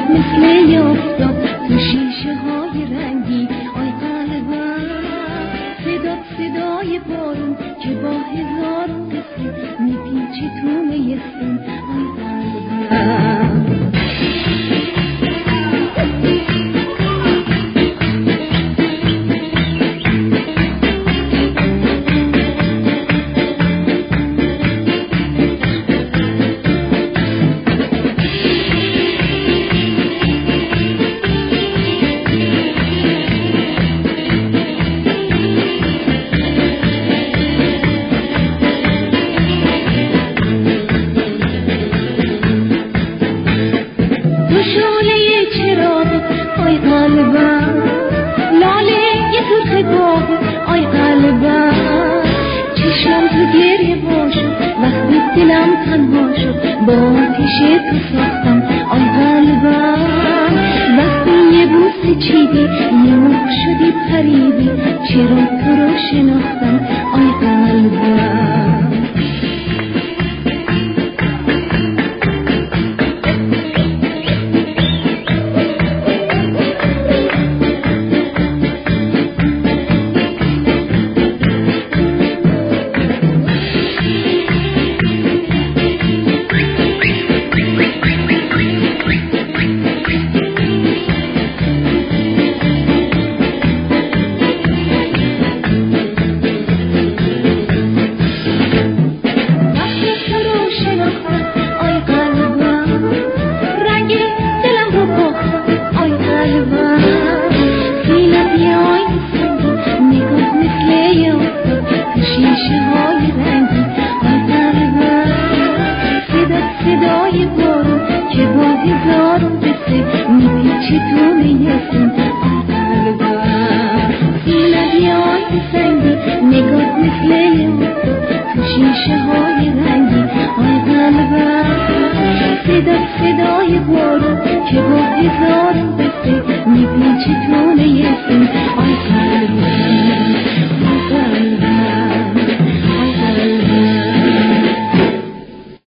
مثل یافتاب تو شیشه های رنگی. آی قلبم صدات صدای بارون که با هزار قصه میپیچه تو میستون. آی قلبم آی قلبم لاله یه سرخ باغ. آی قلبم چشمم تو گریه باشد وقتی دلم تنها شد با آتیش تو ساختم. آی قلبم وقتی یه بوسه چیدی یه موق شدی پریدی چرا تو رو شناختم. آی قلبم صدای بارون که با هزار قصه میپیچه تو میستون. آی قلبم سینه‌ی آی سنگی نگات مثل یافتاب تو شیشه های رنگی. آی قلبم صدای بارون که با هزار